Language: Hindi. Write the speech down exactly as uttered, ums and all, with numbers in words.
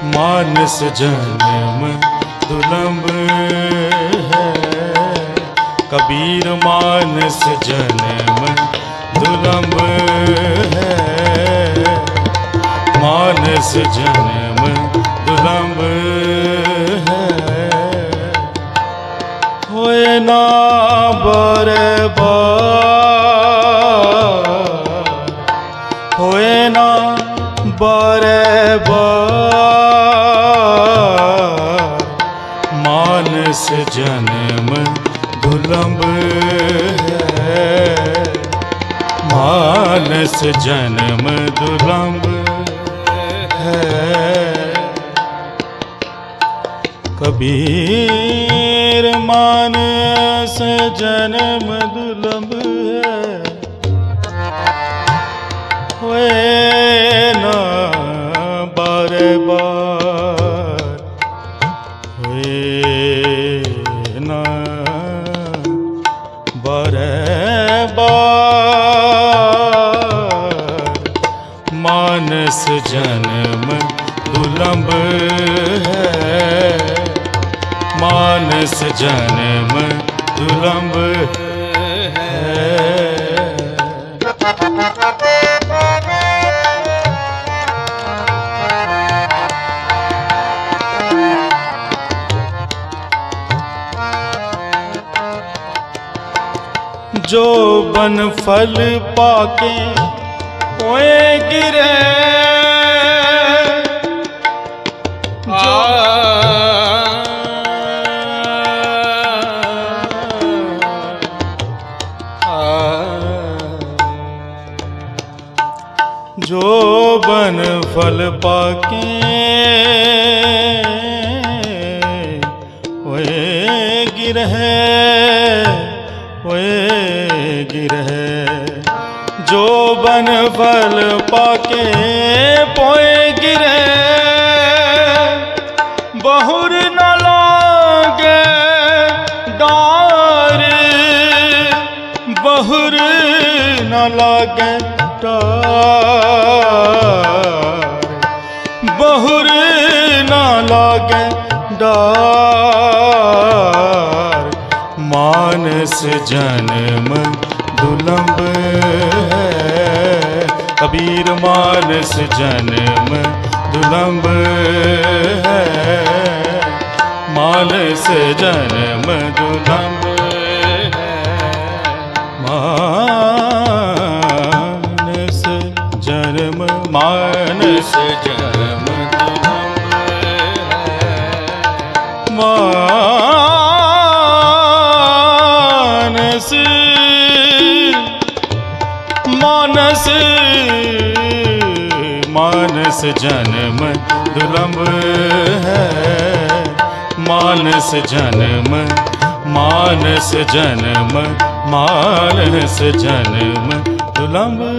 मानस जन्म दुलंब है। कबीर मानस जन्म दुलंब है। मानस जन्म दुलंब है। होए ना बरबार, होए ना बरबार। मानस जन्म दुलंब है। मानस जन्म दुलंब है। कबीर मानस जन्म दुलंब है। होए ना बारे बार, होए ना बारे बार। मानस जन्म दुलंब है। मानस जन्म दुलंब है। जो बन फल पाके ओए गिरे, जो जो बन फल पाके ओए गिरे, ओए गिरे। जो बन फल पाके पोए गिरे, बहुर न लागे डार, बहुर न लागे डार, बहुर न लागे डार। मानस जन्म दुलंब है। कबीर मानस जन्म दुलंब है। मानस जन्म दुलंब है। मानस जन्म, मानस जन्म दुलंब है। मानस मानस मानस जन्म दुलंब है। मानस जन्म, मानस जन्म, मानस जन्म दुलंब